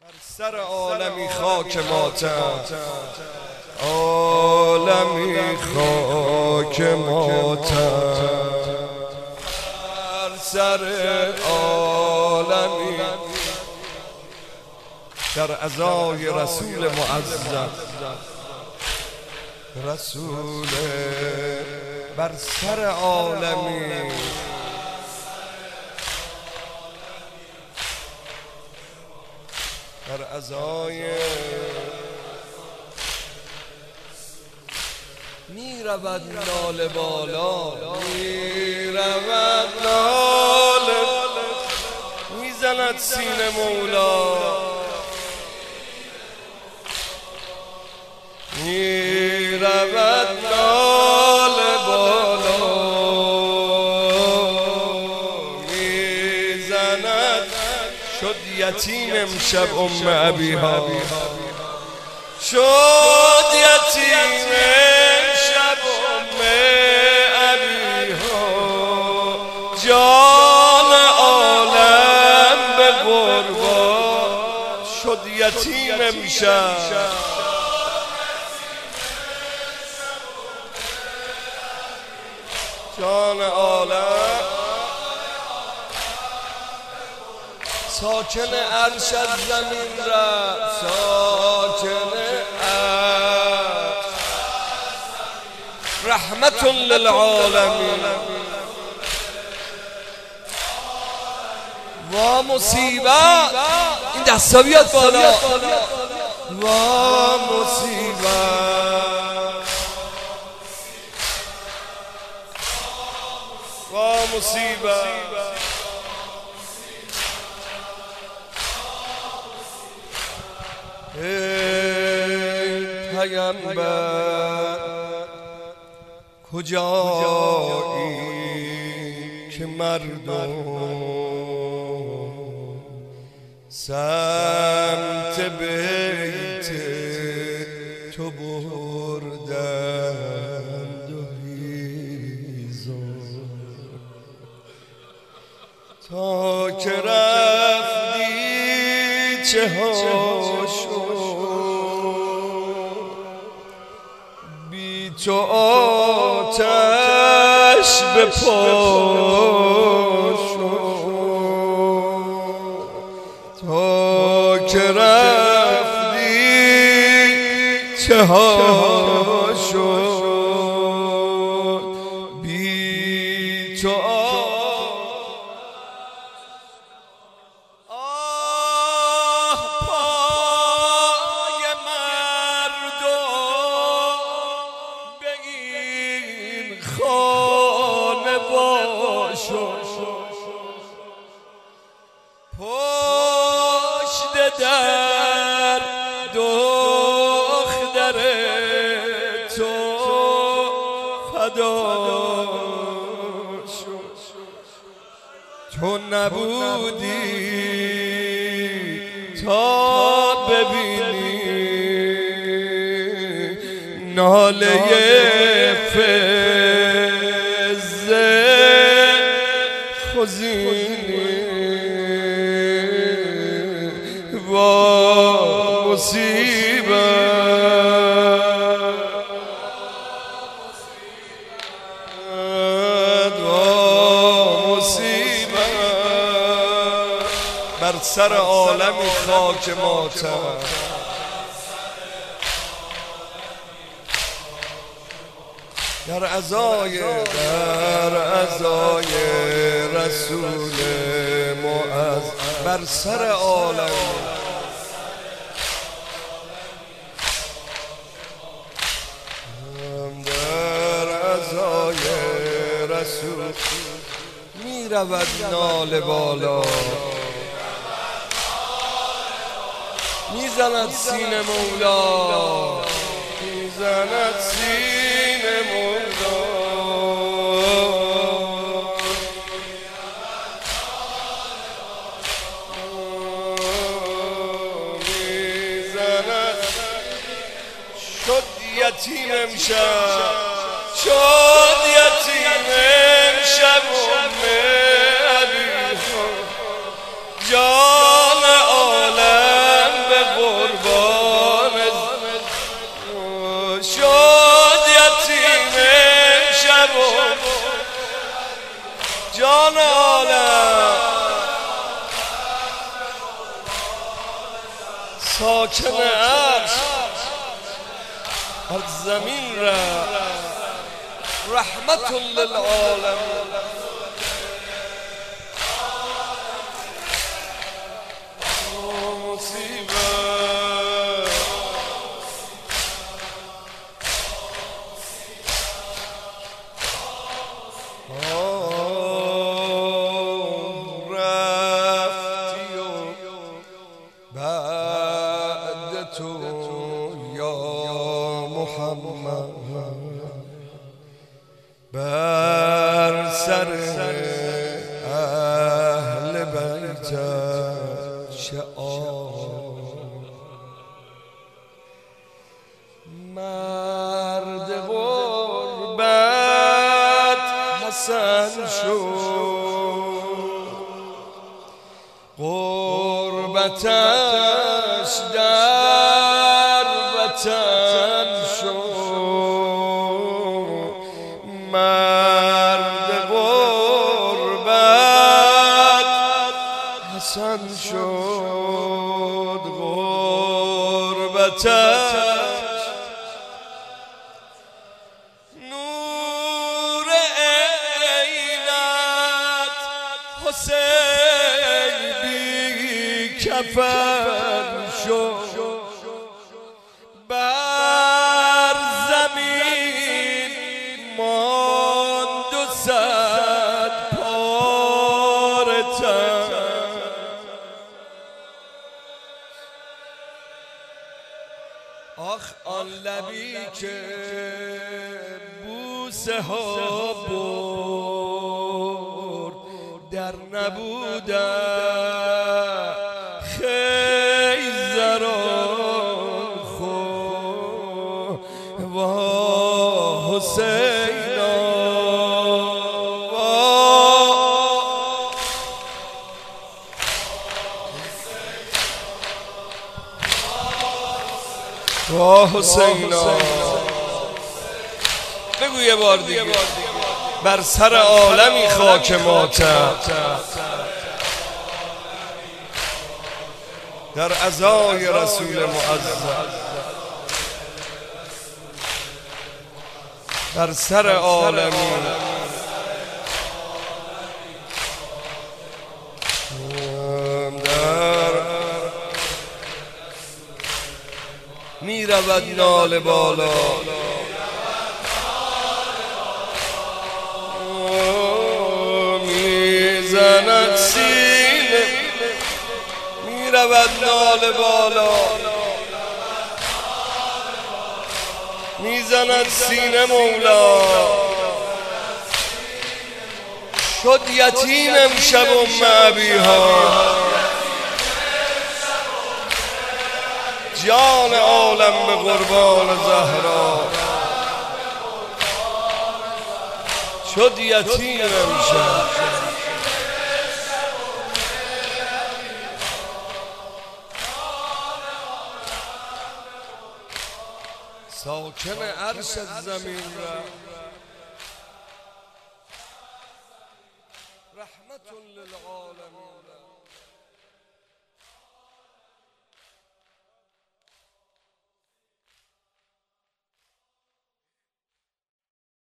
سر عالمی خاک ماتم، عالمی خاک ماتم، بر سر عالمی در عزای رسول معظم، رسول بر سر عالمی در عزای می رود ناله بالا، می رود ناله، می زند سینه مولا، می رود ناله بالا، می زند. شد یتیم امشب ابیها، شد یتیم امشب ابیها، جان عالم به قربان شد یتیم امشب، جان عالم ساکن عرش از زمین رفت، ساکن عرش رحمت للعالمین. وا مصیبت، این دستا بیاد بالا، وا مصیبت، وا مصیبت. ای پیامبر کجایی که مردم سمت بیت تو بردند و هیزم تا که رفتی چه ها شد، بی تو آتش به پا شد، تا که رفتی چه ها شد، بی تو خانه باشد، پشت در دختر تو فدا شد، تو نبودی تا ببینی ناله وا مصیبت، وا مصیبت، بر سر عالمی خاک ماتم، در عزای رسول معظم بر سر عالم، در عزای رسول می رود ناله بالا، می زند سینه مولا، می زند سینه مولا، می زند. شد یتیم امشب، شد یتیم امشب ابیها، جان عالم ساکن عرش بر زمین را رحمت للعالمین. بر سر اهل بیت شعار مرد غربت حسن شد، غربتش در وطن شد، مرد غربت حسن شد، غربتش نور عینت حسین بی کفن شد، بر زمین ماند و صد پاره تن. آخ آن لبی که بوسه ها برد در نبودن خیزران خود وا حسینا وا حسینا. بگو یه بار دیگه. بر سر عالمی خاک ماتم در عزای رسول معظم، بر سر عالمی می رود ناله بالا، می زند سینه، می رود ناله بالا، می زند سینه مولا. شد یتیم امشب ابیها، جان عالم به قربان زهرا. شد یتیم امشب ساکن عرش از زمین را